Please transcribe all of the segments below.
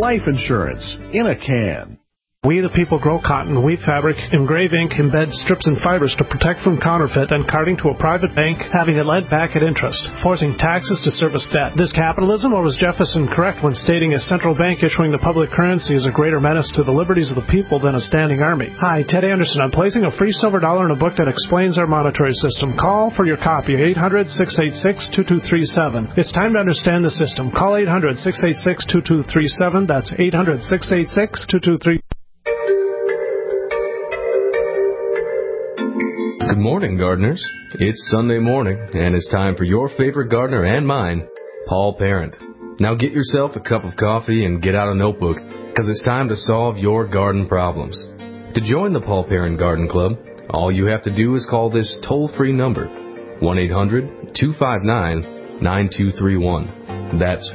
Life insurance in a can. We the people grow cotton, weave fabric, engrave ink, embed strips and fibers to protect from counterfeit and carting to a private bank, having it lent back at interest, forcing taxes to service debt. This capitalism, or was Jefferson correct when stating a central bank issuing the public currency is a greater menace to the liberties of the people than a standing army? Hi, Ted Anderson. I'm placing a free silver dollar in a book that explains our monetary system. Call for your copy, 800-686-2237. It's time to understand the system. Call 800-686-2237. That's 800-686-2237. Good morning, gardeners. It's Sunday morning, and it's time for your favorite gardener and mine, Paul Parent. Now get yourself a cup of coffee and get out a notebook, because it's time to solve your garden problems. To join the Paul Parent Garden Club, all you have to do is call this toll-free number, 1-800-259-9231. That's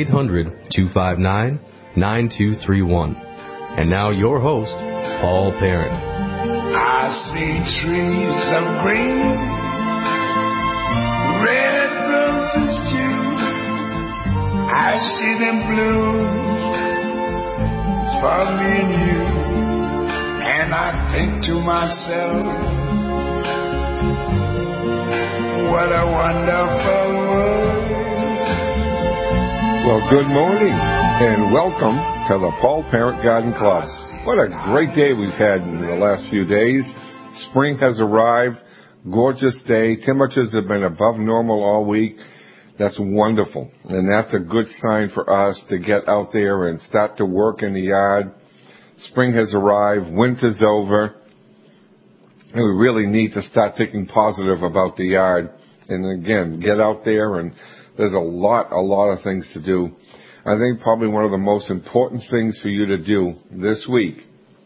1-800-259-9231. And now your host, Paul Parent. I see trees of green, red roses too. I see them bloom for me and you. And I think to myself, what a wonderful world. Well, good morning and welcome to the Paul Parent Garden Club. What a great day we've had in the last few days. Spring has arrived. Gorgeous day. Temperatures have been above normal all week. That's wonderful. And that's a good sign for us to get out there and start to work in the yard. Spring has arrived. Winter's over. And we really need to start thinking positive about the yard. And again, get out there, and there's a lot of things to do. I think probably one of the most important things for you to do this week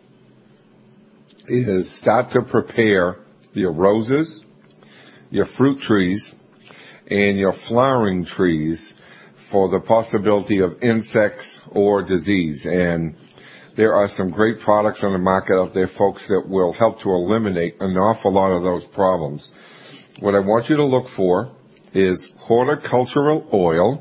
is start to prepare your roses, your fruit trees, and your flowering trees for the possibility of insects or disease. And there are some great products on the market out there, folks, that will help to eliminate an awful lot of those problems. What I want you to look for is horticultural oil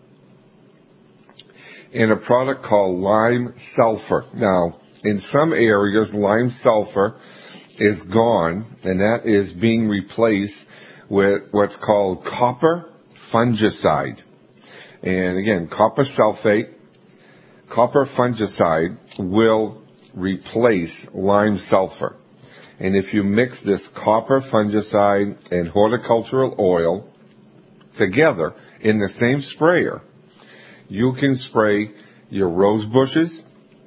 and a product called lime sulfur. Now, in some areas, lime sulfur is gone, and that is being replaced with what's called copper fungicide. And again, copper sulfate, copper fungicide will replace lime sulfur. And if you mix this copper fungicide and horticultural oil together in the same sprayer, you can spray your rose bushes,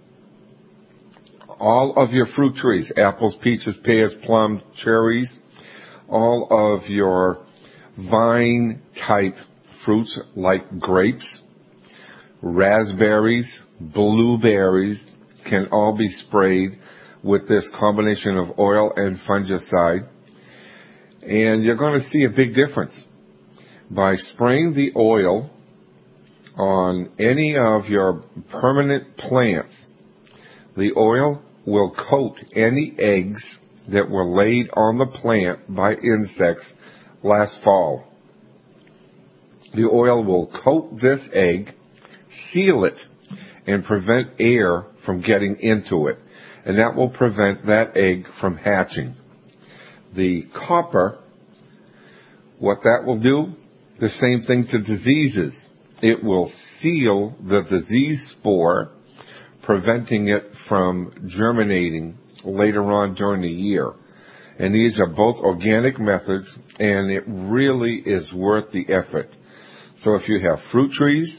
all of your fruit trees, apples, peaches, pears, plums, cherries, all of your vine-type fruits like grapes, raspberries, blueberries can all be sprayed with this combination of oil and fungicide. And you're going to see a big difference. By spraying the oil on any of your permanent plants, the oil will coat any eggs that were laid on the plant by insects last fall. The oil will coat this egg, seal it, and prevent air from getting into it. And that will prevent that egg from hatching. The copper, what that will do, the same thing to diseases. It will seal the disease spore, preventing it from germinating later on during the year. And these are both organic methods, and it really is worth the effort. So if you have fruit trees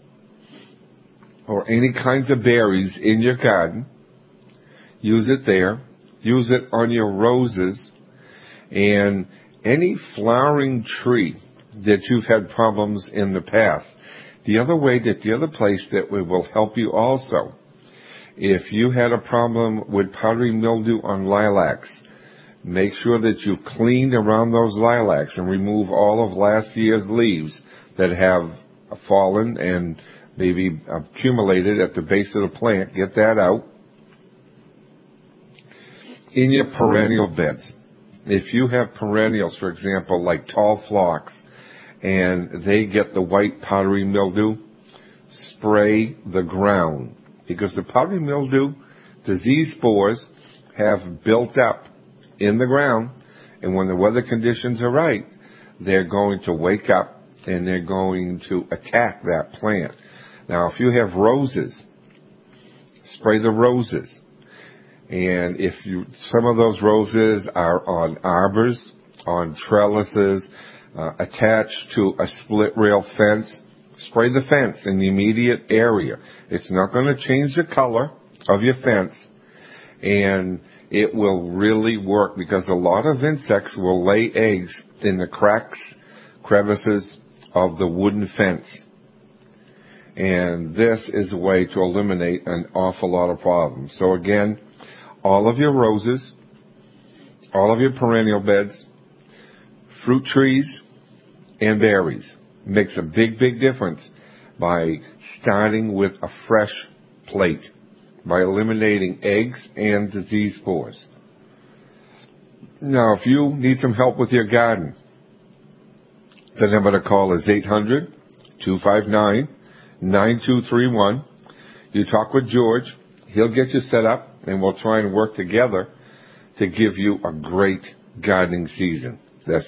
or any kinds of berries in your garden, use it there. Use it on your roses and any flowering tree that you've had problems in the past. The other place that we will help you also, if you had a problem with powdery mildew on lilacs, make sure that you clean around those lilacs and remove all of last year's leaves that have fallen and maybe accumulated at the base of the plant. Get that out. In your perennial beds, if you have perennials, for example, like tall phlox, and they get the white powdery mildew, spray the ground because the powdery mildew disease spores have built up in the ground, and when the weather conditions are right, they're going to wake up and they're going to attack that plant. Now, if you have roses, spray the roses. And if some of those roses are on arbors, on trellises, attached to a split rail fence, spray the fence in the immediate area. It's not going to change the color of your fence, and it will really work because a lot of insects will lay eggs in the cracks, crevices of the wooden fence. And this is a way to eliminate an awful lot of problems. So again, all of your roses, all of your perennial beds, fruit trees, and berries makes a big, big difference by starting with a fresh plate, by eliminating eggs and disease spores. Now, if you need some help with your garden, the number to call is 800-259-9231. You talk with George. He'll get you set up, and we'll try and work together to give you a great gardening season. That's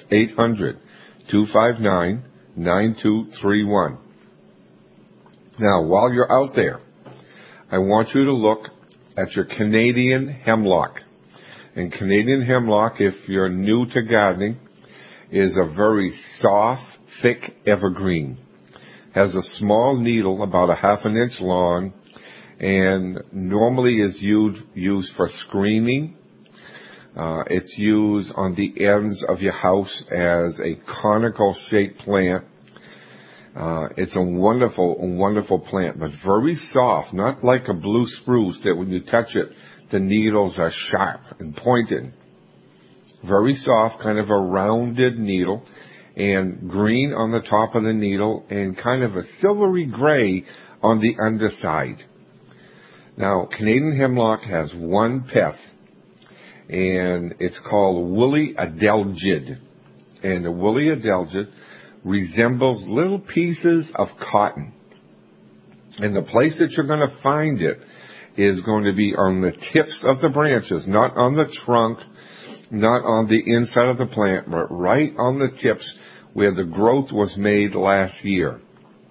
800-259-9231. Now, while you're out there, I want you to look at your Canadian hemlock. And Canadian hemlock, if you're new to gardening, is a very soft, thick evergreen. Has a small needle about a half an inch long, and normally is used for screening. It's used on the ends of your house as a conical shaped plant. It's a wonderful, wonderful plant, but very soft, not like a blue spruce that when you touch it, the needles are sharp and pointed. Very soft, kind of a rounded needle, and green on the top of the needle, and kind of a silvery gray on the underside. Now, Canadian hemlock has one pest, and it's called woolly adelgid. And the woolly adelgid resembles little pieces of cotton. And the place that you're going to find it is going to be on the tips of the branches, not on the trunk, not on the inside of the plant, but right on the tips where the growth was made last year.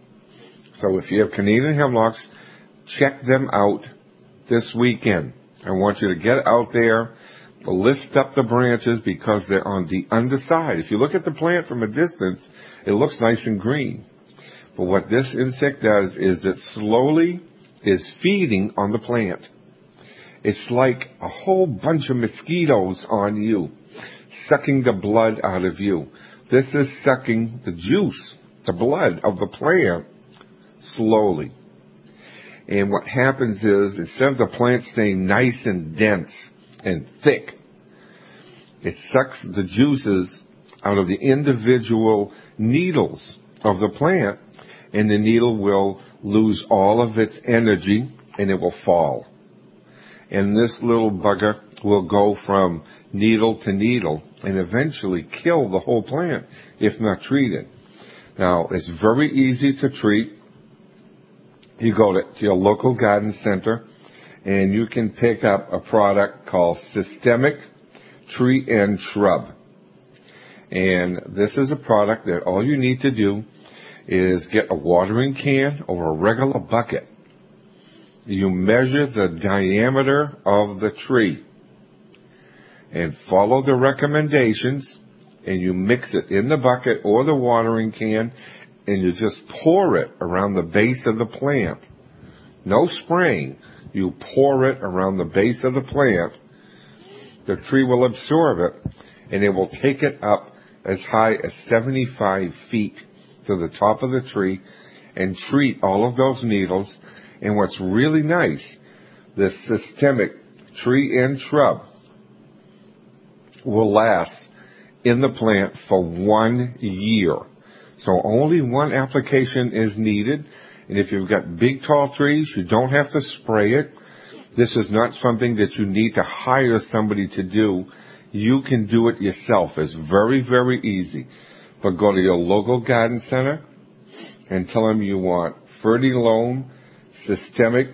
So if you have Canadian hemlocks, check them out this weekend. I want you to get out there, lift up the branches because they're on the underside. If you look at the plant from a distance, it looks nice and green. But what this insect does is it slowly is feeding on the plant. It's like a whole bunch of mosquitoes on you, sucking the blood out of you. This is sucking the juice, the blood of the plant slowly. And what happens is, instead of the plant staying nice and dense and thick, it sucks the juices out of the individual needles of the plant, and the needle will lose all of its energy and it will fall. And this little bugger will go from needle to needle and eventually kill the whole plant if not treated. Now, it's very easy to treat. You go to your local garden center and you can pick up a product called Systemic Tree and Shrub. And this is a product that all you need to do is get a watering can or a regular bucket. You measure the diameter of the tree and follow the recommendations, and you mix it in the bucket or the watering can, and you just pour it around the base of the plant. No spraying. You pour it around the base of the plant. The tree will absorb it, and it will take it up as high as 75 feet to the top of the tree and treat all of those needles. And what's really nice, this Systemic Tree and Shrub will last in the plant for 1 year. So only one application is needed. And if you've got big, tall trees, you don't have to spray it. This is not something that you need to hire somebody to do. You can do it yourself. It's very, very easy. But go to your local garden center and tell them you want Fertilome Systemic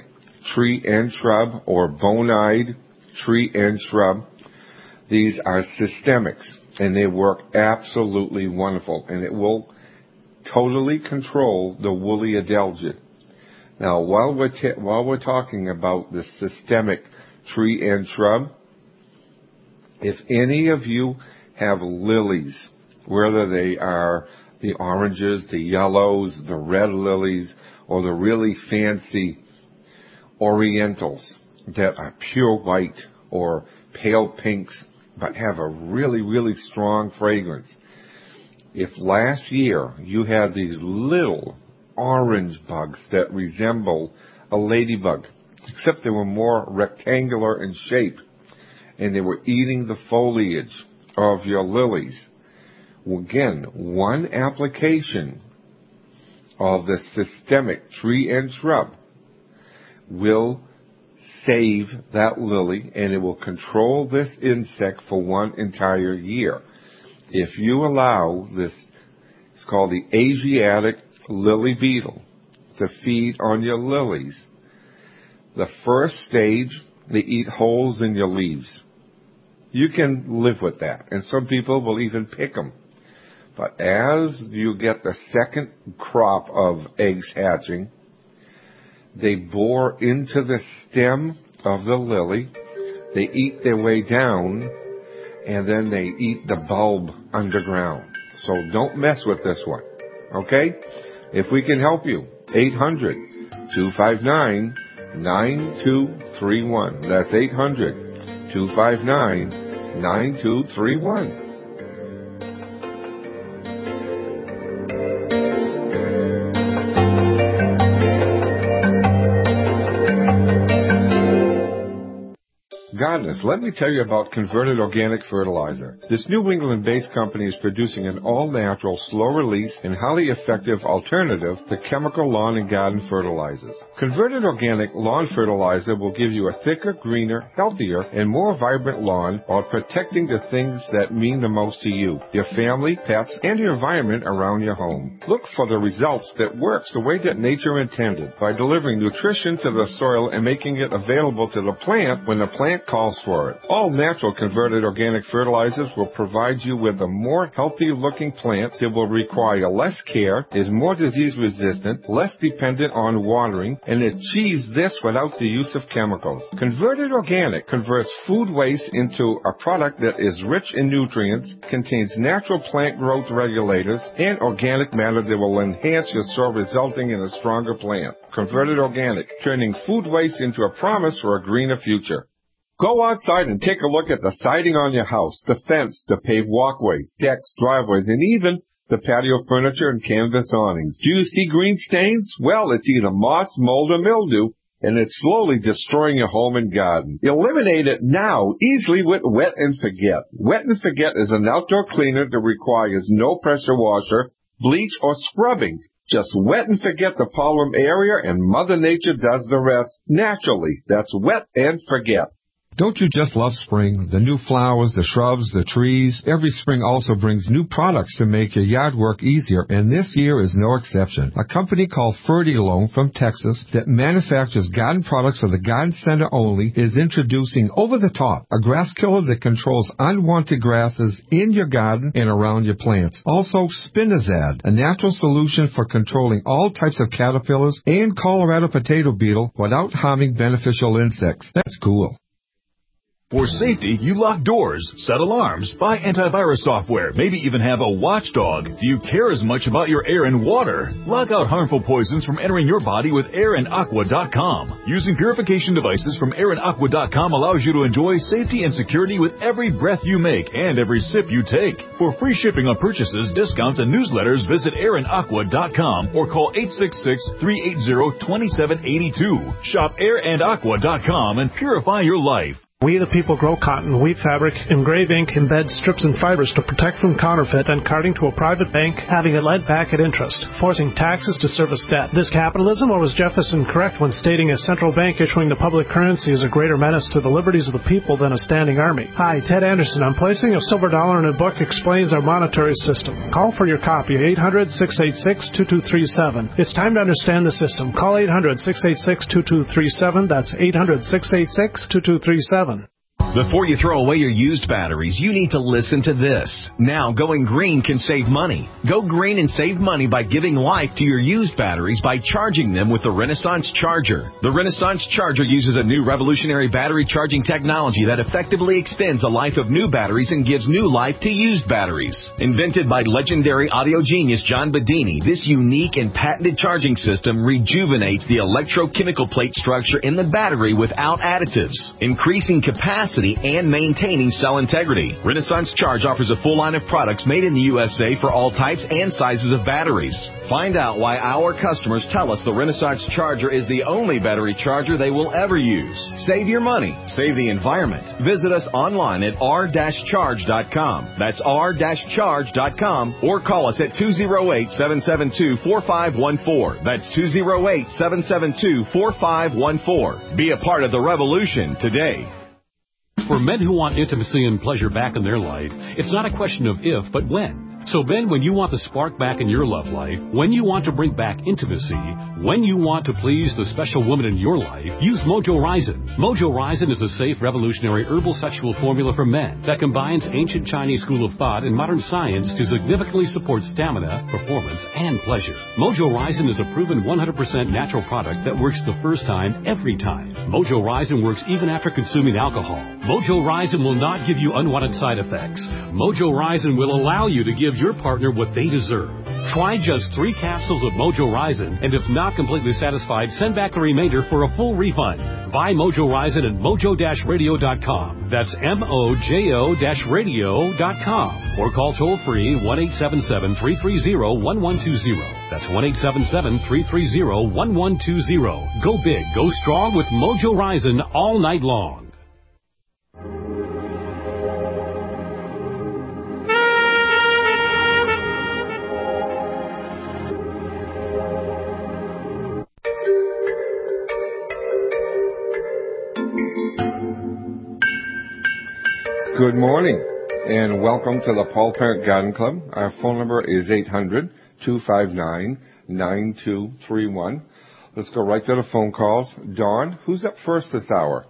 tree and shrub or bone-eyed tree and shrub. These are systemics, and they work absolutely wonderful, and it will totally control the woolly adelgid. Now, while we're talking about the systemic tree and shrub, if any of you have lilies, whether they are the oranges, the yellows, the red lilies, or the really fancy orientals that are pure white or pale pinks but have a really, really strong fragrance. If last year you had these little orange bugs that resemble a ladybug, except they were more rectangular in shape, and they were eating the foliage of your lilies, well, again, one application of the systemic tree and shrub will save that lily, and it will control this insect for one entire year. If you allow this, it's called the Asiatic lily beetle, to feed on your lilies, the first stage, they eat holes in your leaves. You can live with that, and some people will even pick them. But as you get the second crop of eggs hatching, they bore into the stem of the lily, they eat their way down, and then they eat the bulb underground. So don't mess with this one, okay? If we can help you, 800-259-9231. That's 800-259-9231. Gardeners, let me tell you about Converted Organic Fertilizer. This New England-based company is producing an all-natural, slow-release, and highly effective alternative to chemical lawn and garden fertilizers. Converted Organic Lawn Fertilizer will give you a thicker, greener, healthier, and more vibrant lawn while protecting the things that mean the most to you, your family, pets, and your environment around your home. Look for the results that works the way that nature intended by delivering nutrition to the soil and making it available to the plant when the plant calls for it. All natural converted organic fertilizers will provide you with a more healthy-looking plant that will require less care, is more disease-resistant, less dependent on watering, and achieves this without the use of chemicals. Converted Organic converts food waste into a product that is rich in nutrients, contains natural plant growth regulators, and organic matter that will enhance your soil, resulting in a stronger plant. Converted Organic, turning food waste into a promise for a greener future. Go outside and take a look at the siding on your house, the fence, the paved walkways, decks, driveways, and even the patio furniture and canvas awnings. Do you see green stains? Well, it's either moss, mold, or mildew, and it's slowly destroying your home and garden. Eliminate it now, easily with Wet and Forget. Wet and Forget is an outdoor cleaner that requires no pressure washer, bleach, or scrubbing. Just wet and forget the problem area, and Mother Nature does the rest naturally. That's Wet and Forget. Don't you just love spring? The new flowers, the shrubs, the trees. Every spring also brings new products to make your yard work easier, and this year is no exception. A company called Fertilome from Texas that manufactures garden products for the garden center only is introducing Over the Top, a grass killer that controls unwanted grasses in your garden and around your plants. Also, Spinazad, a natural solution for controlling all types of caterpillars and Colorado potato beetle without harming beneficial insects. That's cool. For safety, you lock doors, set alarms, buy antivirus software, maybe even have a watchdog. Do you care as much about your air and water? Lock out harmful poisons from entering your body with AirandAqua.com. Using purification devices from AirandAqua.com allows you to enjoy safety and security with every breath you make and every sip you take. For free shipping on purchases, discounts, and newsletters, visit AirandAqua.com or call 866-380-2782. Shop AirandAqua.com and purify your life. We the people grow cotton, weave fabric, engrave ink, embed strips and fibers to protect from counterfeit and carting to a private bank, having it led back at interest, forcing taxes to service debt. This capitalism, or was Jefferson correct when stating a central bank issuing the public currency is a greater menace to the liberties of the people than a standing army? Hi, Ted Anderson. I'm placing a silver dollar in a book explains our monetary system. Call for your copy, 800-686-2237. It's time to understand the system. Call 800-686-2237. That's 800-686-2237. Before you throw away your used batteries, you need to listen to this. Now, going green can save money. Go green and save money by giving life to your used batteries by charging them with the Renaissance Charger. The Renaissance Charger uses a new revolutionary battery charging technology that effectively extends the life of new batteries and gives new life to used batteries. Invented by legendary audio genius John Bedini, this unique and patented charging system rejuvenates the electrochemical plate structure in the battery without additives, increasing capacity and maintaining cell integrity. Renaissance Charge offers a full line of products made in the USA for all types and sizes of batteries. Find out why our customers tell us the Renaissance Charger is the only battery charger they will ever use. Save your money. Save the environment. Visit us online at r-charge.com. That's r-charge.com, or call us at 208-772-4514. That's 208-772-4514. Be a part of the revolution today. For men who want intimacy and pleasure back in their life, it's not a question of if, but when. So Ben, when you want the spark back in your love life, when you want to bring back intimacy, when you want to please the special woman in your life, use Mojo Ryzen. Mojo Ryzen is a safe, revolutionary herbal sexual formula for men that combines ancient Chinese school of thought and modern science to significantly support stamina, performance, and pleasure. Mojo Ryzen is a proven 100% natural product that works the first time, every time. Mojo Ryzen works even after consuming alcohol. Mojo Ryzen will not give you unwanted side effects. Mojo Ryzen will allow you to give your partner what they deserve. Try just 3 capsules of Mojo Ryzen, and if not completely satisfied, send back the remainder for a full refund. Buy Mojo Ryzen at mojo-radio.com. That's mojo-radio.com. Or call toll-free 1-877-330-1120. That's 1-877-330-1120. Go big, go strong with Mojo Ryzen all night long. Good morning, and welcome to the Paul Parent Garden Club. Our phone number is 800-259-9231. Let's go right to the phone calls. Dawn, who's up first this hour?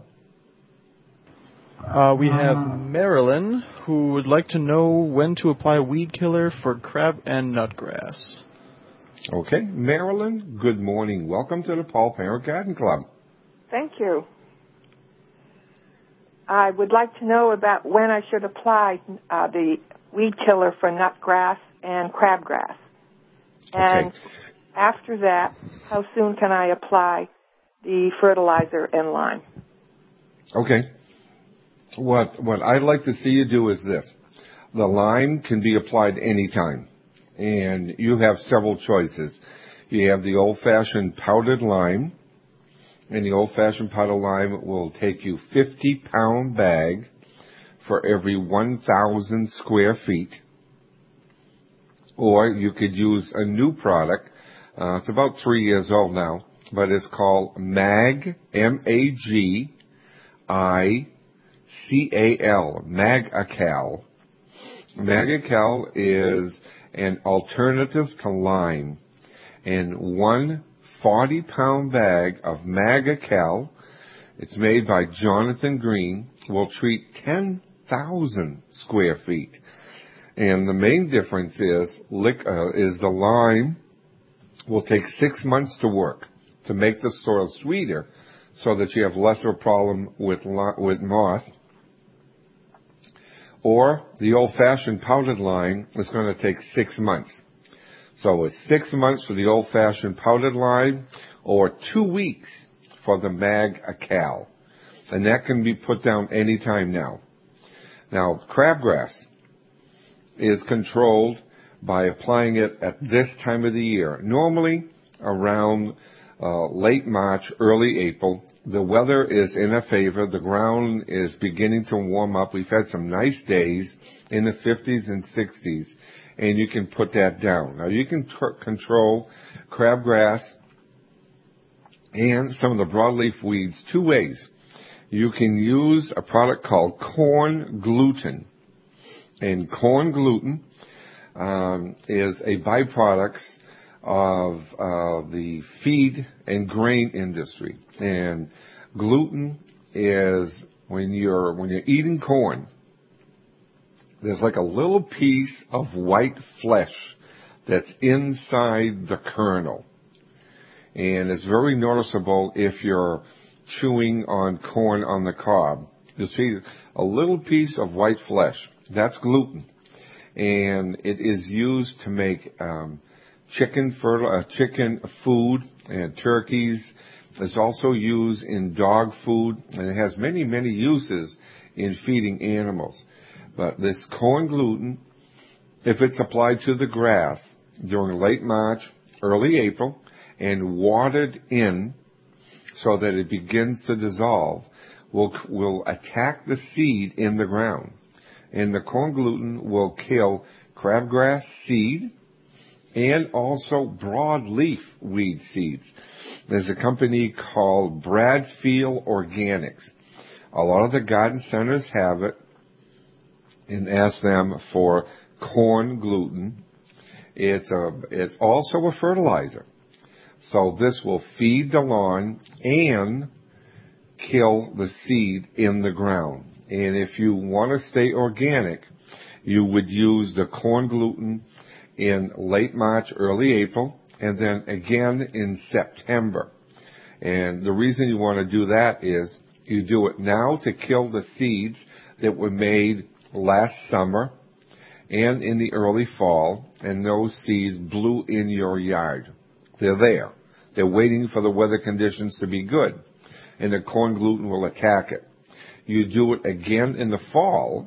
We have Marilyn, who would like to know when to apply weed killer for crab and nutgrass. Okay, Marilyn, good morning. Welcome to the Paul Parent Garden Club. Thank you. I would like to know about when I should apply the weed killer for nutgrass and crabgrass. And after that, how soon can I apply the fertilizer and lime? Okay. What I'd like to see you do is this. The lime can be applied anytime, and you have several choices. You have the old-fashioned powdered lime, and the old-fashioned powdered lime will take you 50-pound bag for every 1,000 square feet. Or you could use a new product. It's about 3 years old now, but it's called MAG, M-A-G-I-C-A-L, Mag-A-Cal. Mag-A-Cal is an alternative to lime. And one 40-pound bag of Mag-A-Cal, it's made by Jonathan Green, will treat 10,000 square feet. And the main difference is the lime will take 6 months to work to make the soil sweeter so that you have lesser problem with moss. Or the old-fashioned powdered lime is going to take 6 months. So it's 6 months for the old-fashioned powdered lime or 2 weeks for the Mag-A-Cal. And that can be put down anytime now. Now, crabgrass is controlled by applying it at this time of the year. Normally around late March, early April, The weather is in our favor. The ground is beginning to warm up. We've had some nice days in the 50s and 60s, and you can put that down. Now, you can control crabgrass and some of the broadleaf weeds two ways. You can use a product called corn gluten. And corn gluten is a byproduct of the feed and grain industry. And gluten is when you're eating corn, there's like a little piece of white flesh that's inside the kernel. And it's very noticeable if you're chewing on corn on the cob. You'll see a little piece of white flesh. That's gluten. And it is used to make chicken food and turkeys. It's also used in dog food, and it has many, many uses in feeding animals. But this corn gluten, if it's applied to the grass during late March, early April, and watered in so that it begins to dissolve, will attack the seed in the ground. And the corn gluten will kill crabgrass seed and also broadleaf weed seeds. There's a company called Bradfield Organics. A lot of the garden centers have it, and ask them for corn gluten. It's also a fertilizer. So this will feed the lawn and kill the seed in the ground. And if you want to stay organic, you would use the corn gluten in late March, early April, and then again in September. And the reason you want to do that is you do it now to kill the seeds that were made last summer and in the early fall, and those seeds blew in your yard. They're there. They're waiting for the weather conditions to be good, and the corn gluten will attack it. You do it again in the fall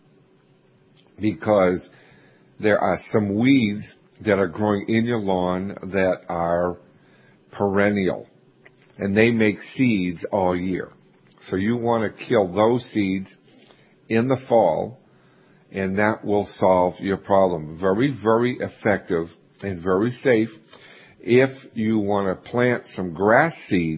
because there are some weeds that are growing in your lawn that are perennial, and they make seeds all year. So you want to kill those seeds in the fall, and that will solve your problem. Very, very effective and very safe. If you want to plant some grass seed,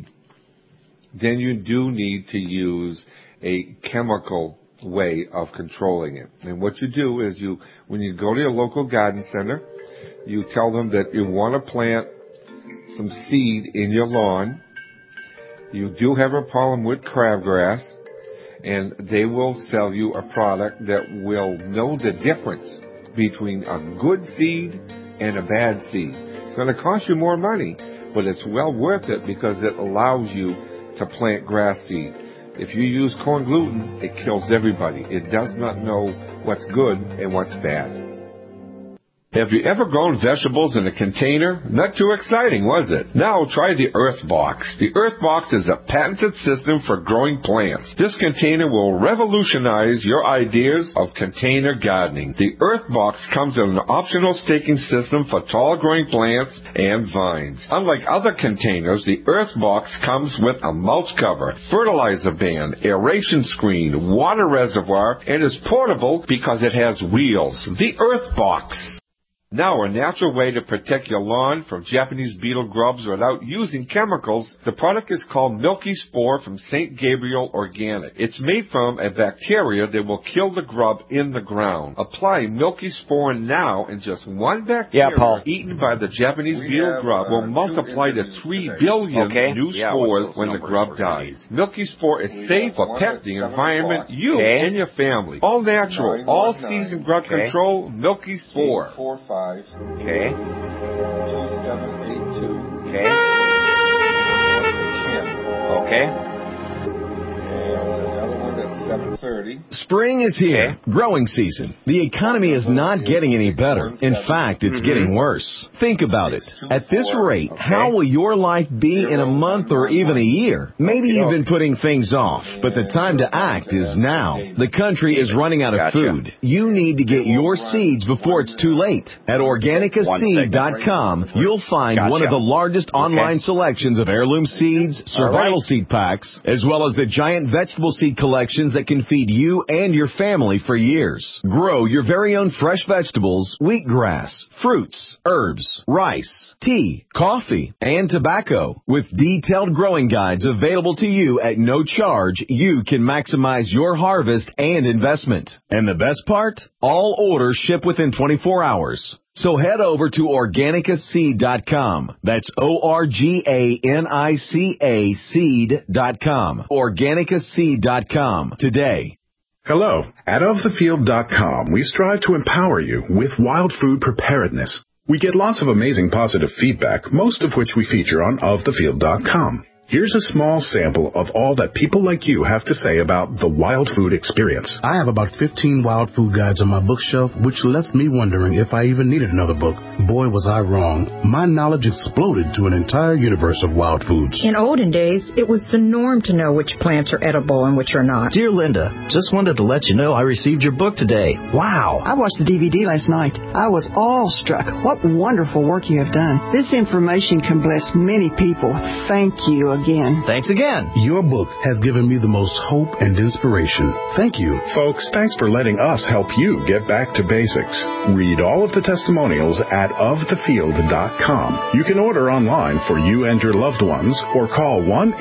then you do need to use a chemical way of controlling it. And what you do is when you go to your local garden center, you tell them that you want to plant some seed in your lawn. You do have a problem with crabgrass, and they will sell you a product that will know the difference between a good seed and a bad seed. It's going to cost you more money, but it's well worth it because it allows you to plant grass seed. If you use corn gluten, it kills everybody. It does not know what's good and what's bad. Have you ever grown vegetables in a container? Not too exciting, was it? Now try the Earthbox. The Earthbox is a patented system for growing plants. This container will revolutionize your ideas of container gardening. The Earthbox comes with an optional staking system for tall growing plants and vines. Unlike other containers, the Earthbox comes with a mulch cover, fertilizer ban, aeration screen, water reservoir, and is portable because it has wheels. The Earthbox. Now, a natural way to protect your lawn from Japanese beetle grubs without using chemicals. The product is called Milky Spore from St. Gabriel Organic. It's made from a bacteria that will kill the grub in the ground. Apply Milky Spore now, and just one bacteria eaten by the Japanese beetle grub will multiply to 3 billion new spores when the grub dies. Milky Spore is safe for pet, the environment, you, and your family. All natural, all season grub control, Milky Spore. 845. Okay. 2782. Okay. Okay. And another one that's 7:30. Spring is here. Growing season. The economy is not getting any better. In fact, it's getting worse. Think about it. At this rate, how will your life be in a month or even a year? Maybe you've been putting things off, but the time to act is now. The country is running out of food. You need to get your seeds before it's too late. At OrganicaSeed.com, you'll find one of the largest online selections of heirloom seeds, survival seed packs, as well as the giant vegetable seed collections that can feed you and your family for years. Grow your very own fresh vegetables, wheatgrass, fruits, herbs, rice, tea, coffee, and tobacco. With detailed growing guides available to you at no charge, you can maximize your harvest and investment. And the best part? All orders ship within 24 hours. So head over to OrganicaSeed.com. That's OrganicaSeed seed.com. OrganicaSeed.com today. Hello. At OfTheField.com, we strive to empower you with wild food preparedness. We get lots of amazing positive feedback, most of which we feature on OfTheField.com. Here's a small sample of all that people like you have to say about the wild food experience. I have about 15 wild food guides on my bookshelf, which left me wondering if I even needed another book. Boy, was I wrong. My knowledge exploded to an entire universe of wild foods. In olden days, it was the norm to know which plants are edible and which are not. Dear Linda, just wanted to let you know I received your book today. Wow. I watched the DVD last night. I was awestruck. What wonderful work you have done. This information can bless many people. Thank you again. Thanks again. Your book has given me the most hope and inspiration. Thank you. Folks, thanks for letting us help you get back to basics. Read all of the testimonials at ofthefield.com. You can order online for you and your loved ones or call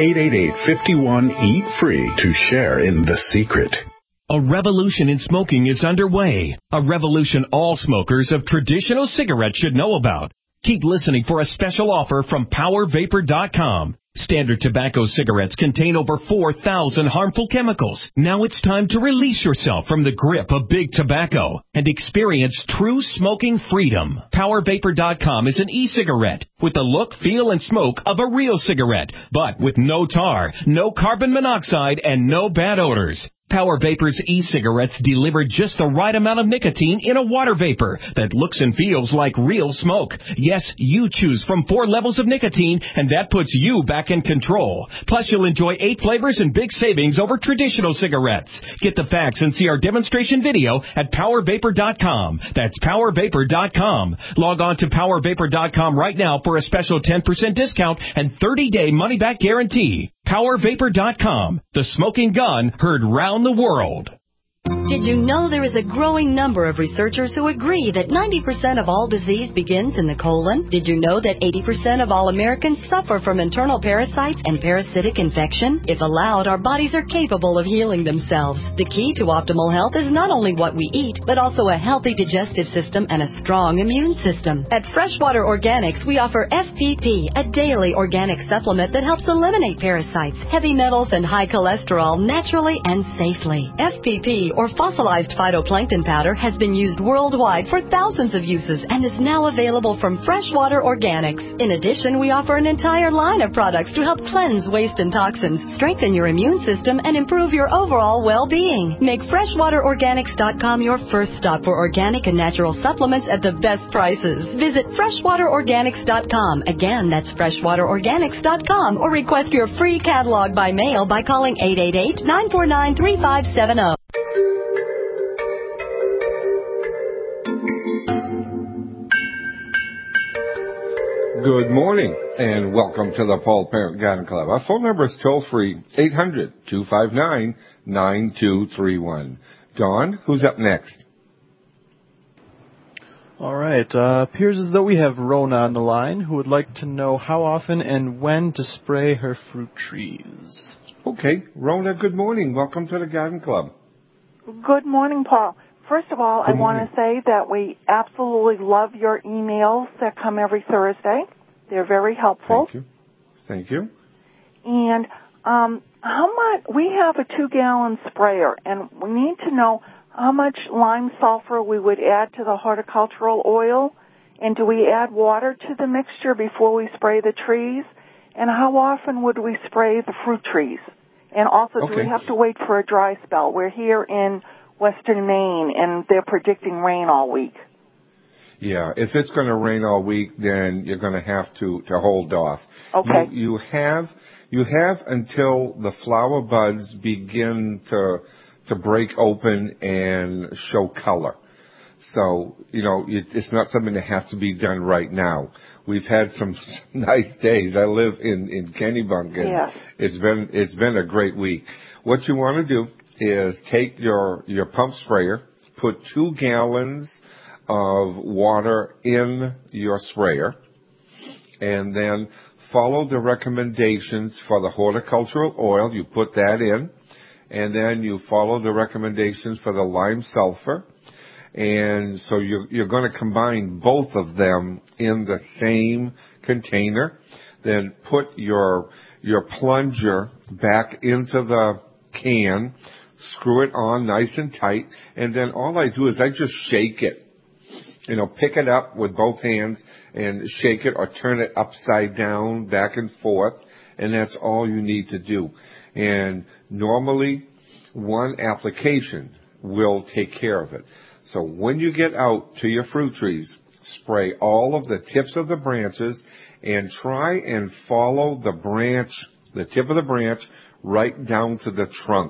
1-888-51-EAT-FREE to share in the secret. A revolution in smoking is underway. A revolution all smokers of traditional cigarettes should know about. Keep listening for a special offer from PowerVapor.com. Standard tobacco cigarettes contain over 4,000 harmful chemicals. Now it's time to release yourself from the grip of big tobacco and experience true smoking freedom. PowerVapor.com is an e-cigarette with the look, feel, and smoke of a real cigarette, but with no tar, no carbon monoxide, and no bad odors. Power Vapor's e-cigarettes deliver just the right amount of nicotine in a water vapor that looks and feels like real smoke. Yes, you choose from 4 levels of nicotine, and that puts you back in control. Plus, you'll enjoy 8 flavors and big savings over traditional cigarettes. Get the facts and see our demonstration video at PowerVapor.com. That's PowerVapor.com. Log on to PowerVapor.com right now for a special 10% discount and 30-day money-back guarantee. PowerVapor.com. The smoking gun heard round the world. Did you know there is a growing number of researchers who agree that 90% of all disease begins in the colon? Did you know that 80% of all Americans suffer from internal parasites and parasitic infection? If allowed, our bodies are capable of healing themselves. The key to optimal health is not only what we eat, but also a healthy digestive system and a strong immune system. At Freshwater Organics, we offer FPP, a daily organic supplement that helps eliminate parasites, heavy metals, and high cholesterol naturally and safely. FPP, or fossilized phytoplankton powder, has been used worldwide for thousands of uses and is now available from Freshwater Organics. In addition, we offer an entire line of products to help cleanse waste and toxins, strengthen your immune system, and improve your overall well-being. Make FreshwaterOrganics.com your first stop for organic and natural supplements at the best prices. Visit FreshwaterOrganics.com. Again, that's FreshwaterOrganics.com, or request your free catalog by mail by calling 888-949-3570. Good morning, and welcome to the Paul Parent Garden Club. Our phone number is toll-free, 800-259-9231. Don, who's up next? All right. Appears as though we have Rona on the line, who would like to know how often and when to spray her fruit trees. Okay. Rona, good morning. Welcome to the Garden Club. Good morning, Paul. First of all, I want to say that we absolutely love your emails that come every Thursday. They're very helpful. Thank you. And how much? We have a 2-gallon sprayer, and we need to know how much lime sulfur we would add to the horticultural oil, and do we add water to the mixture before we spray the trees, and how often would we spray the fruit trees? And also, do we have to wait for a dry spell? We're here in western Maine, and they're predicting rain all week. Yeah, if it's going to rain all week, then you're going to have to hold off. Okay. You have until the flower buds begin to break open and show color. So, it's not something that has to be done right now. We've had some nice days. I live in Kennebunk, and it's been a great week. What you want to do is take your pump sprayer, put 2 gallons of water in your sprayer, and then follow the recommendations for the horticultural oil. You put that in, and then you follow the recommendations for the lime sulfur. And so you're going to combine both of them in the same container. Then put your plunger back into the can, screw it on nice and tight, and then all I do is I just shake it. Pick it up with both hands and shake it or turn it upside down, back and forth, and that's all you need to do. And normally, one application will take care of it. So when you get out to your fruit trees, spray all of the tips of the branches and try and follow the tip of the branch right down to the trunk.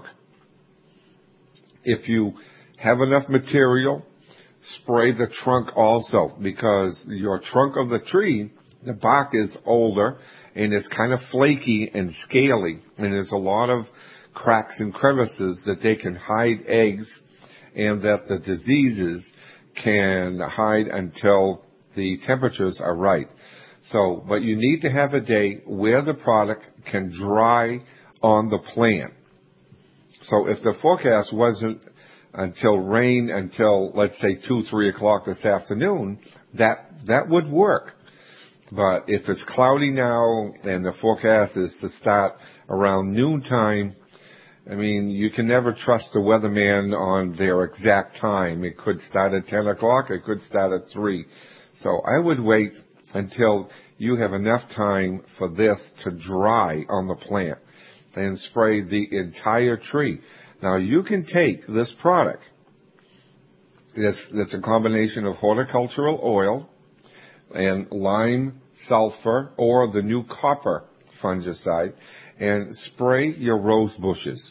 If you have enough material, spray the trunk also, because your trunk of the tree, the bark is older and it's kind of flaky and scaly, and there's a lot of cracks and crevices that they can hide eggs and that the diseases can hide until the temperatures are right. So, but you need to have a day where the product can dry on the plant. So if the forecast wasn't rain until, let's say, 2-3 o'clock this afternoon, that would work. But if it's cloudy now and the forecast is to start around noontime, you can never trust the weatherman on their exact time. It could start at 10 o'clock, it could start at 3. So I would wait until you have enough time for this to dry on the plant and spray the entire tree. Now, you can take this product, that's a combination of horticultural oil and lime sulfur or the new copper fungicide, and spray your rose bushes.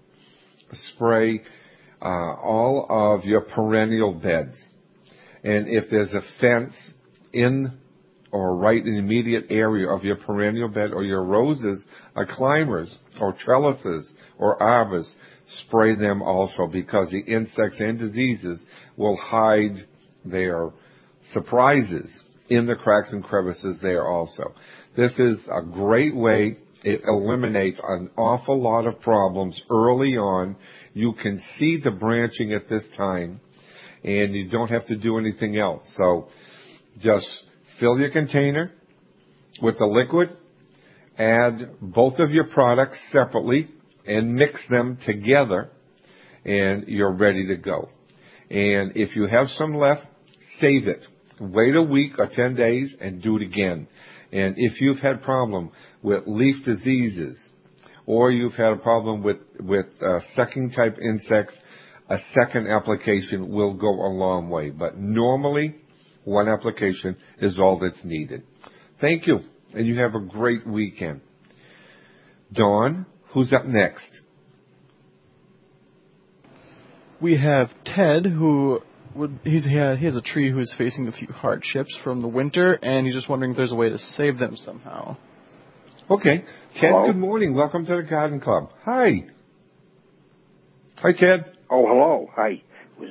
Spray all of your perennial beds. And if there's a fence in or right in the immediate area of your perennial bed, or your roses are climbers or trellises or arbors, spray them also, because the insects and diseases will hide their surprises in the cracks and crevices there also. This is a great way. It eliminates an awful lot of problems early on. You can see the branching at this time, and you don't have to do anything else. So just fill your container with the liquid, add both of your products separately, and mix them together, and you're ready to go. And if you have some left, save it. Wait a week or 10 days and do it again. And if you've had problem with leaf diseases, or you've had a problem with sucking type insects, a second application will go a long way. But normally, one application is all that's needed. Thank you, and you have a great weekend. Dawn, who's up next? We have Ted, who he has a tree who's facing a few hardships from the winter, and he's just wondering if there's a way to save them somehow. Okay. Ted, hello? Good morning. Welcome to the Garden Club. Hi. Hi, Ted. Oh, hello. Hi.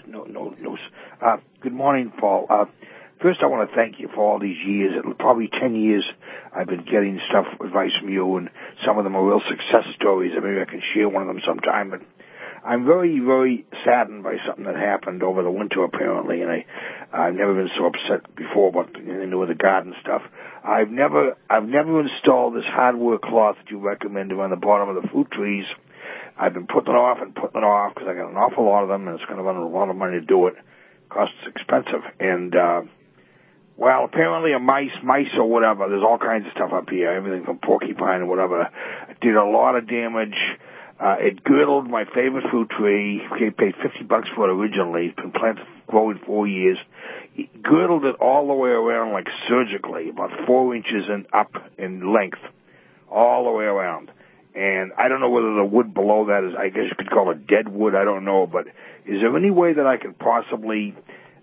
Good morning, Paul. First, I want to thank you for all these years. Probably 10 years I've been getting advice from you, and some of them are real success stories, and maybe I can share one of them sometime. But I'm very, very saddened by something that happened over the winter, apparently, and I've never been so upset before about with the garden stuff. I've never installed this hardware cloth that you recommend around the bottom of the fruit trees. I've been putting it off because I got an awful lot of them, and it's going to run a lot of money to do it. Costs expensive, and well, apparently a mice or whatever. There's all kinds of stuff up here, everything from porcupine and whatever. It did a lot of damage. It girdled my favorite fruit tree. Okay, paid $50 for it originally. It's been planted, growing 4 years. It girdled it all the way around, like surgically, about 4 inches and up in length, all the way around. And I don't know whether the wood below that is, I guess you could call it dead wood, I don't know, but is there any way that I could possibly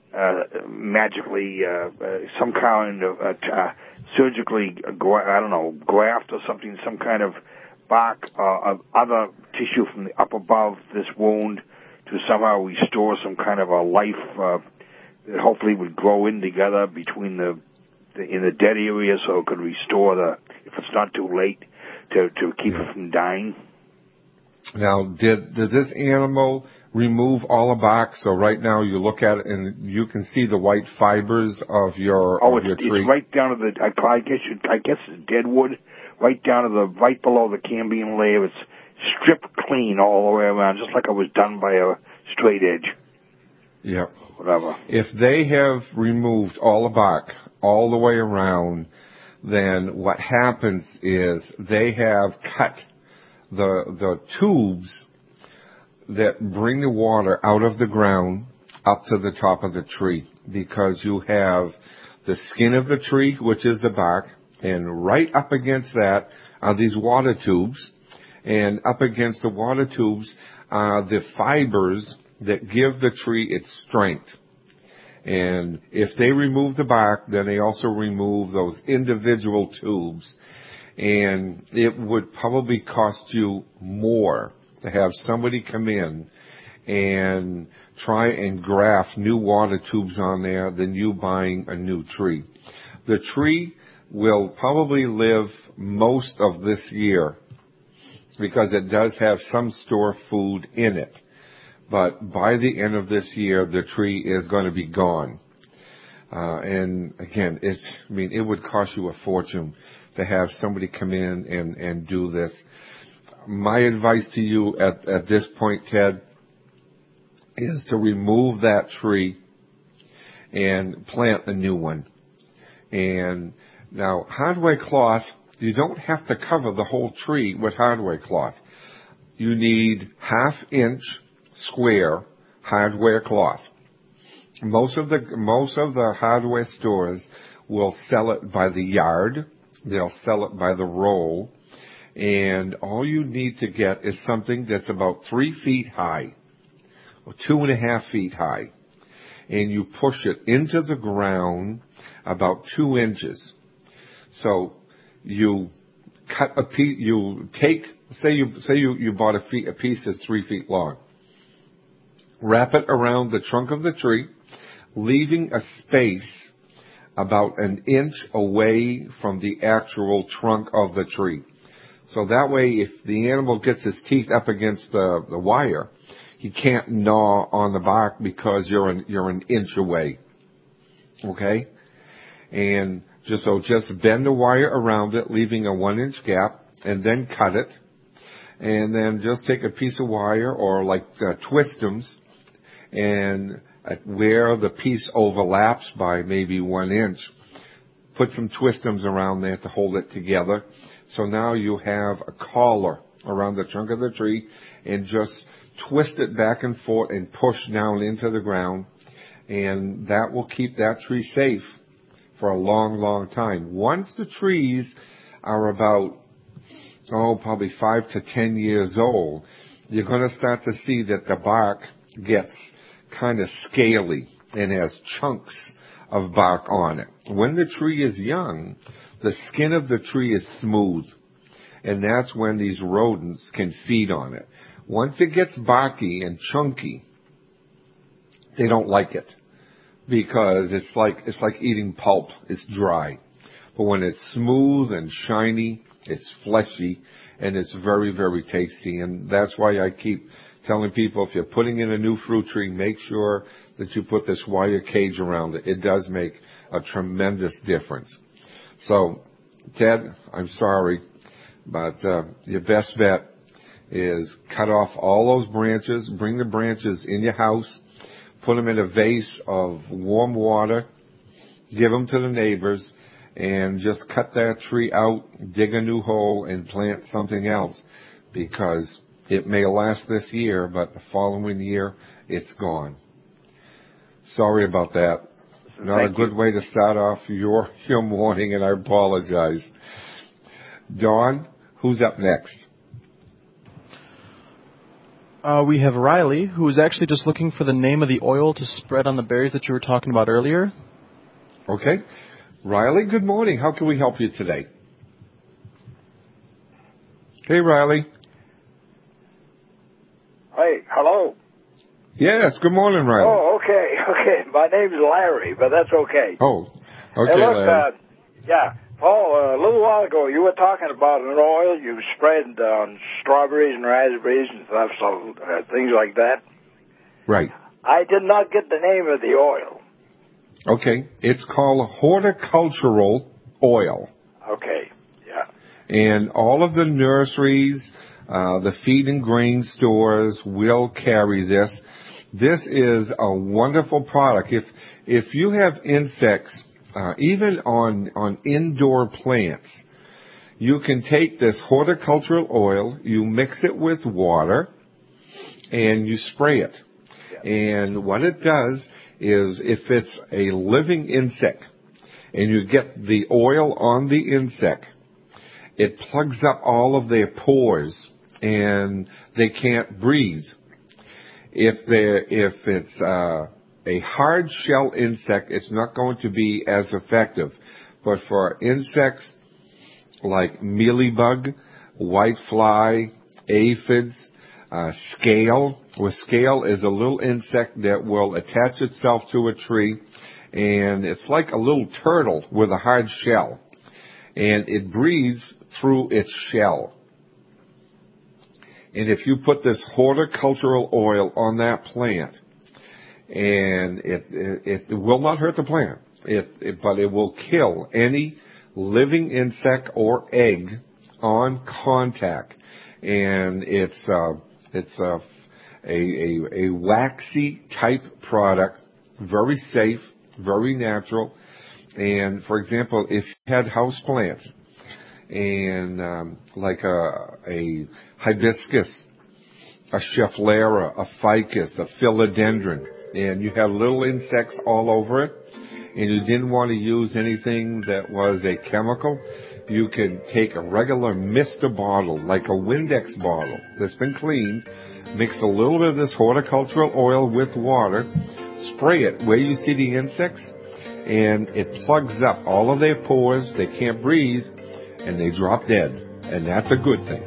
magically some kind of surgically, graft or something, some kind of bark of other tissue from the up above this wound to somehow restore some kind of a life that hopefully would grow in together between in the dead area, so it could restore if it's not too late, to keep it from dying. Now, did this animal remove all the bark? So right now you look at it and you can see the white fibers of your tree. It's right down to I guess it's dead wood, right down to right below the cambium layer. It's stripped clean all the way around, just like it was done by a straight edge. Yeah. Whatever. If they have removed all the bark all the way around, then what happens is they have cut the tubes that bring the water out of the ground up to the top of the tree, because you have the skin of the tree, which is the bark, and right up against that are these water tubes, and up against the water tubes are the fibers that give the tree its strength. And if they remove the bark, then they also remove those individual tubes. And it would probably cost you more to have somebody come in and try and graft new water tubes on there than you buying a new tree. The tree will probably live most of this year because it does have some store food in it. But by the end of this year, the tree is going to be gone. And again, it would cost you a fortune to have somebody come in and do this. My advice to you at this point, Ted, is to remove that tree and plant a new one. And now, hardware cloth, you don't have to cover the whole tree with hardware cloth. You need 1/2 inch square hardware cloth. Most of the hardware stores will sell it by the yard. They'll sell it by the roll. And all you need to get is something that's about 3 feet high, or 2.5 feet high. And you push it into the ground about 2 inches. So you cut a piece, say you bought a piece that's 3 feet long. Wrap it around the trunk of the tree, leaving a space about 1 inch away from the actual trunk of the tree. So that way, if the animal gets his teeth up against the wire, he can't gnaw on the bark because you're 1 inch away. Okay? And just bend the wire around it, leaving a 1 inch gap, and then cut it. And then just take a piece of wire or twistums, and where the piece overlaps by maybe 1 inch, put some twistums around there to hold it together. So now you have a collar around the trunk of the tree, and just twist it back and forth and push down into the ground, and that will keep that tree safe for a long, long time. Once the trees are about, probably 5 to 10 years old, you're going to start to see that the bark gets kind of scaly and has chunks of bark on it. When the tree is young, the skin of the tree is smooth, and that's when these rodents can feed on it. Once it gets barky and chunky, they don't like it, because it's like eating pulp. It's dry. But when it's smooth and shiny, it's fleshy, and it's very, very tasty. And that's why I keep telling people, if you're putting in a new fruit tree, make sure that you put this wire cage around it. It does make a tremendous difference. So, Ted, I'm sorry, but your best bet is cut off all those branches, bring the branches in your house, put them in a vase of warm water, give them to the neighbors, and just cut that tree out, dig a new hole, and plant something else, because It may last this year, but the following year, it's gone. Sorry about that. Not a good way to start off your morning, and I apologize. Dawn, who's up next? We have Riley, who is actually just looking for the name of the oil to spread on the berries that you were talking about earlier. Okay. Riley, good morning. How can we help you today? Hey, Riley. Hey, hello. Yes, good morning, Riley. Oh, okay. My name's Larry, but that's okay. Oh, okay, hey, look, Larry. Paul, a little while ago you were talking about an oil you spread on strawberries and raspberries and stuff, so things like that. Right. I did not get the name of the oil. Okay, it's called horticultural oil. Okay, yeah. And all of the nurseries, the feed and grain stores will carry this. This is a wonderful product. If you have insects, even on indoor plants, you can take this horticultural oil, you mix it with water, and you spray it. Yeah. And what it does is, if it's a living insect and you get the oil on the insect, it plugs up all of their pores and they can't breathe. If it's a hard shell insect, it's not going to be as effective. But for insects like mealybug, whitefly, aphids, scale, where scale is a little insect that will attach itself to a tree, and it's like a little turtle with a hard shell, and it breathes through its shell. And if you put this horticultural oil on that plant, and it will not hurt the plant, but it will kill any living insect or egg on contact. And it's a waxy type product, very safe, very natural. And for example, if you had house plants and like a hibiscus, a schefflera, a ficus, a philodendron, and you have little insects all over it, and you didn't want to use anything that was a chemical, you could take a regular mister bottle, like a Windex bottle that's been cleaned, mix a little bit of this horticultural oil with water, spray it where you see the insects, and it plugs up all of their pores, they can't breathe, and they drop dead. And that's a good thing.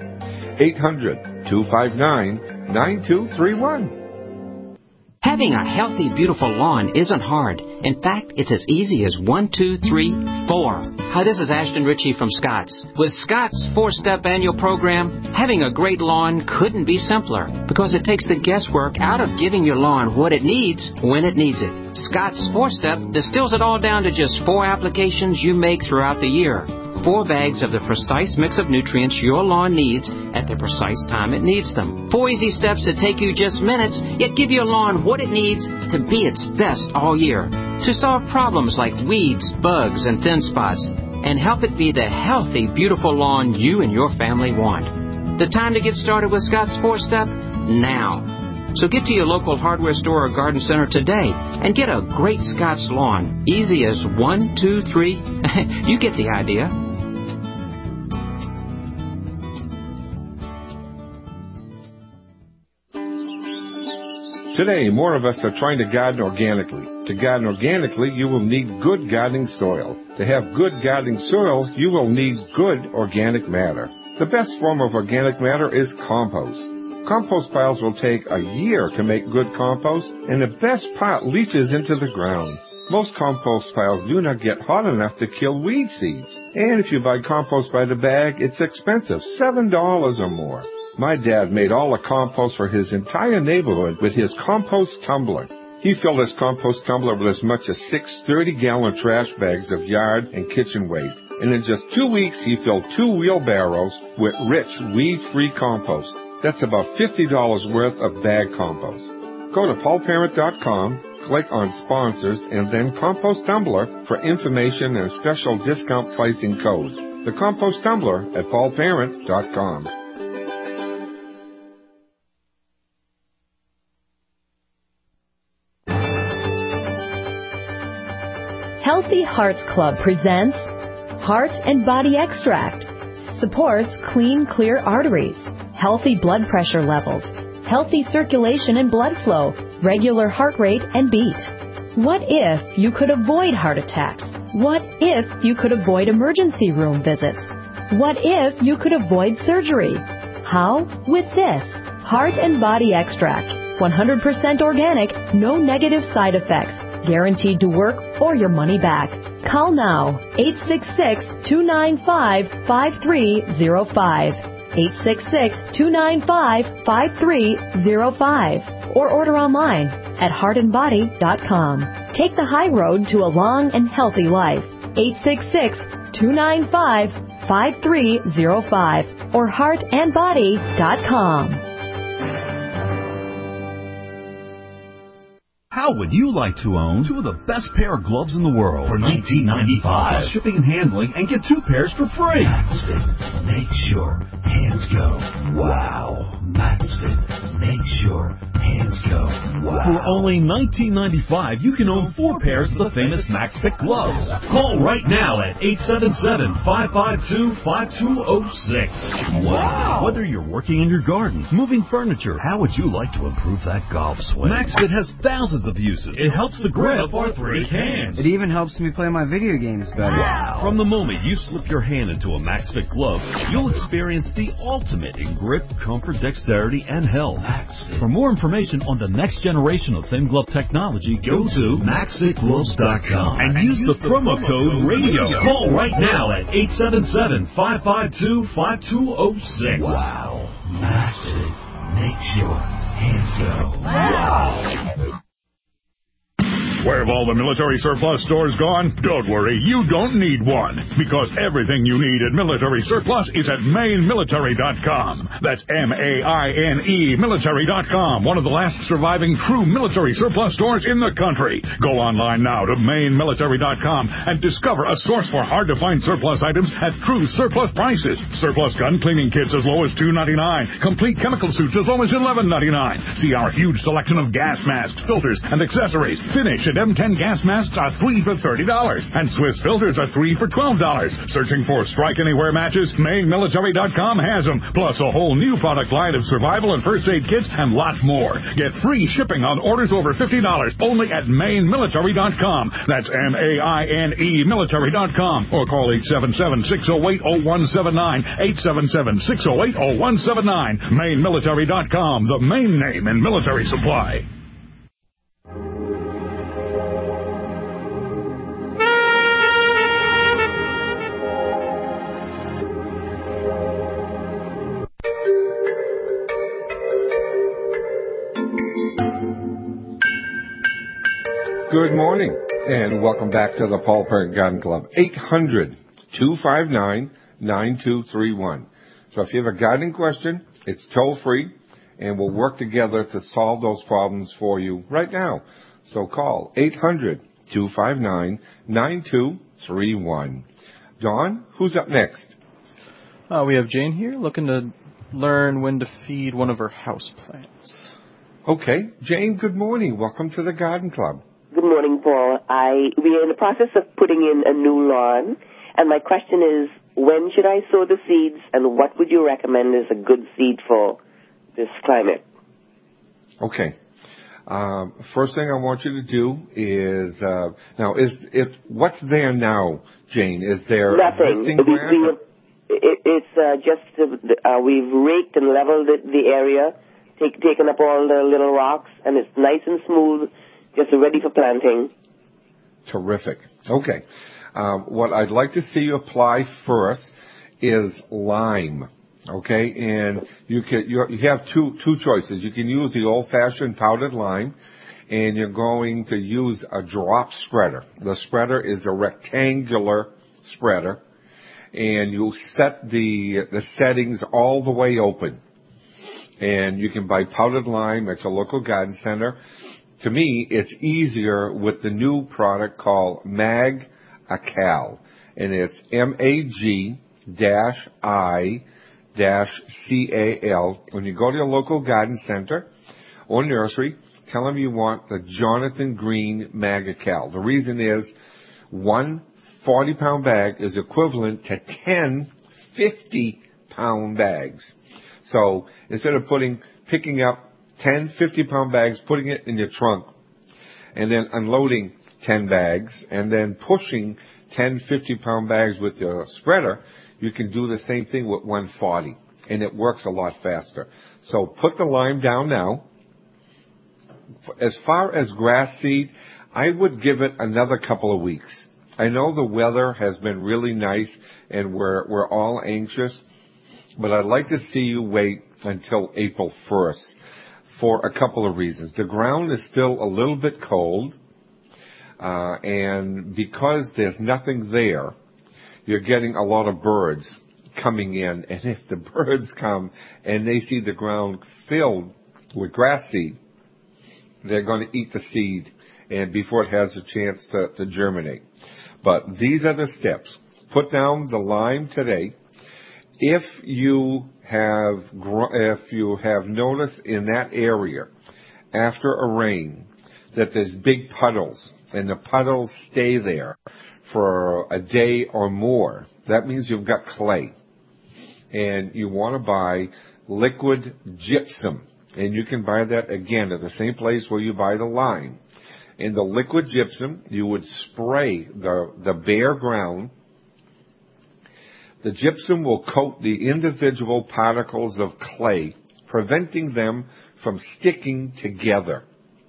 800-259-9231. Having a healthy, beautiful lawn isn't hard. In fact, it's as easy as 1, 2, 3, 4. Hi, this is Ashton Ritchie from Scott's. With Scott's 4-step annual program, having a great lawn couldn't be simpler because it takes the guesswork out of giving your lawn what it needs when it needs it. Scott's 4-step distills it all down to just 4 applications you make throughout the year. 4 bags of the precise mix of nutrients your lawn needs at the precise time it needs them. 4 easy steps that take you just minutes, yet give your lawn what it needs to be its best all year. To solve problems like weeds, bugs, and thin spots, and help it be the healthy, beautiful lawn you and your family want. The time to get started with Scott's 4-step? Now. So get to your local hardware store or garden center today and get a great Scott's lawn. Easy as 1, 2, 3. You get the idea. Today, more of us are trying to garden organically. To garden organically, you will need good gardening soil. To have good gardening soil, you will need good organic matter. The best form of organic matter is compost. Compost piles will take a year to make good compost, and the best part leaches into the ground. Most compost piles do not get hot enough to kill weed seeds. And if you buy compost by the bag, it's expensive, $7 or more. My dad made all the compost for his entire neighborhood with his compost tumbler. He filled his compost tumbler with as much as 6 30-gallon trash bags of yard and kitchen waste. And in just 2 weeks, he filled 2 wheelbarrows with rich, weed-free compost. That's about $50 worth of bag compost. Go to paulparent.com, click on Sponsors, and then Compost Tumbler for information and special discount pricing code. The Compost Tumbler at paulparent.com. Healthy Hearts Club presents Heart and Body Extract. Supports clean, clear arteries, healthy blood pressure levels, healthy circulation and blood flow, regular heart rate and beat. What if you could avoid heart attacks? What if you could avoid emergency room visits? What if you could avoid surgery? How? With this Heart and Body Extract. 100% organic, no negative side effects. Guaranteed to work or your money back. Call now, 866-295-5305. 866-295-5305. Or order online at heartandbody.com. Take the high road to a long and healthy life. 866-295-5305 or heartandbody.com. How would you like to own two of the best pair of gloves in the world for $19.95? Plus shipping and handling, and get two pairs for free. Maxfit, make sure hands go. Wow. Maxfit, make sure hands go. Wow. For only $19.95, you can own 4 pairs of the famous Maxfit gloves. Call right now at 877-552-5206. Wow. Whether you're working in your garden, moving furniture, how would you like to improve that golf swing? Maxfit has thousands of uses. It helps the grip of arthritic hands. It even helps me play my video games better. Wow. From the moment you slip your hand into a Maxfit glove, you'll experience the ultimate in grip, comfort, dexterity, and health. Maxfit. For more information on the next generation of thin glove technology, go to MaxFitGloves.com and use the promo code RADIO. Call right now at 877-552-5206. Wow. Maxfit, make sure hands go. Wow. Where have all the military surplus stores gone? Don't worry, you don't need one, because everything you need at Military Surplus is at MaineMilitary.com. That's M-A-I-N-E Military.com, one of the last surviving true military surplus stores in the country. Go online now to MaineMilitary.com and discover a source for hard-to-find surplus items at true surplus prices. Surplus gun cleaning kits as low as $2.99. Complete chemical suits as low as $11.99. See our huge selection of gas masks, filters, and accessories. Finish and M10 gas masks are 3 for $30, and Swiss filters are 3 for $12. Searching for Strike Anywhere matches? MaineMilitary.com has them, plus a whole new product line of survival and first aid kits and lots more. Get free shipping on orders over $50 only at MaineMilitary.com. That's M-A-I-N-E Military.com, or call 877-608-0179, 877-608-0179. MaineMilitary.com, the main name in military supply. Good morning, and welcome back to the Paul Parent Garden Club. 800-259-9231. So if you have a gardening question, it's toll-free, and we'll work together to solve those problems for you right now. So call 800-259-9231. Dawn, who's up next? We have Jane here looking to learn when to feed one of her houseplants. Okay. Jane, good morning. Welcome to the Garden Club. Good morning, Paul. We are in the process of putting in a new lawn, and my question is, when should I sow the seeds, and what would you recommend is a good seed for this climate? Okay. First thing I want you to do is, now, what's there now, Jane? Is there nothing? We've raked and leveled the area, taken up all the little rocks, and it's nice and smooth, just ready for planting. Terrific. Okay. What I'd like to see you apply first is lime. Okay, and you have two choices. You can use the old-fashioned powdered lime, and you're going to use a drop spreader. The spreader is a rectangular spreader, and you set the settings all the way open. And you can buy powdered lime at your local garden center. To me, it's easier with the new product called Mag-A-Cal, and it's MAG-I-CAL. When you go to your local garden center or nursery, tell them you want the Jonathan Green Mag-A-Cal. The reason is, one 40-pound bag is equivalent to 10 50-pound bags. So instead of picking up 10 50-pound bags, putting it in your trunk, and then unloading 10 bags, and then pushing 10 50-pound bags with your spreader, you can do the same thing with 140, and it works a lot faster. So put the lime down now. As far as grass seed, I would give it another couple of weeks. I know the weather has been really nice, and we're all anxious, but I'd like to see you wait until April 1st for a couple of reasons. The ground is still a little bit cold, and because there's nothing there, you're getting a lot of birds coming in, and if the birds come and they see the ground filled with grass seed, they're going to eat the seed and before it has a chance to germinate. But these are the steps. Put down the lime today. If you have noticed in that area after a rain that there's big puddles and the puddles stay there for a day or more, that means you've got clay. And you want to buy liquid gypsum. And you can buy that, again, at the same place where you buy the lime. In the liquid gypsum, you would spray the bare ground. The gypsum will coat the individual particles of clay, preventing them from sticking together.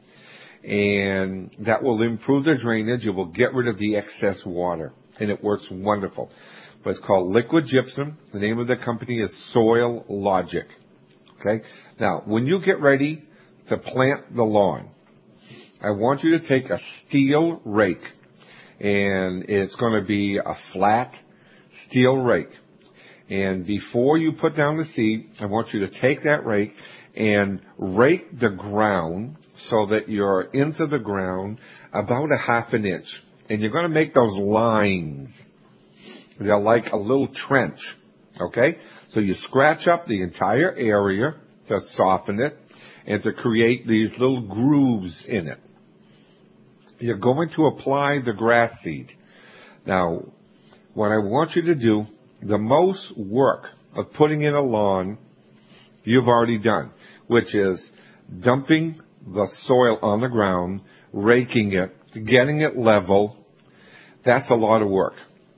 And that will improve the drainage. It will get rid of the excess water. And it works wonderful. But it's called liquid gypsum. The name of the company is Soil Logic. Okay? Now, when you get ready to plant the lawn, I want you to take a steel rake, and it's going to be a flat steel rake. And before you put down the seed, I want you to take that rake and rake the ground so that you're into the ground about a half an inch. And you're going to make those lines. They're like a little trench. Okay? So you scratch up the entire area to soften it and to create these little grooves in it. You're going to apply the grass seed. Now, what I want you to do, the most work of putting in a lawn, you've already done, which is dumping the soil on the ground, raking it, getting it level. That's a lot of work.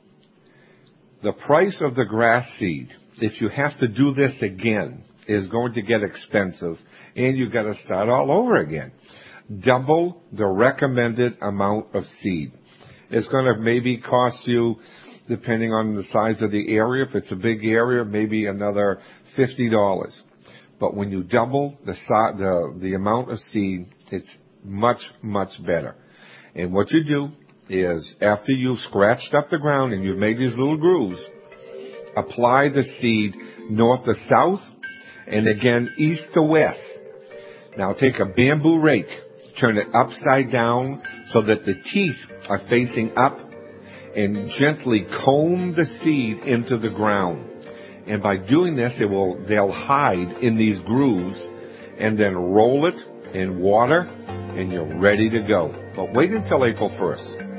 The price of the grass seed, if you have to do this again, is going to get expensive, and you've got to start all over again. Double the recommended amount of seed. It's going to maybe cost you, depending on the size of the area, if it's a big area, maybe another $50. But when you double the amount of seed, it's much, much better. And what you do is, after you've scratched up the ground and you've made these little grooves, apply the seed north to south and again east to west. Now take a bamboo rake, turn it upside down so that the teeth are facing up, and gently comb the seed into the ground. And by doing this, they'll hide in these grooves, and then roll it in water, and you're ready to go. But wait until April 1st.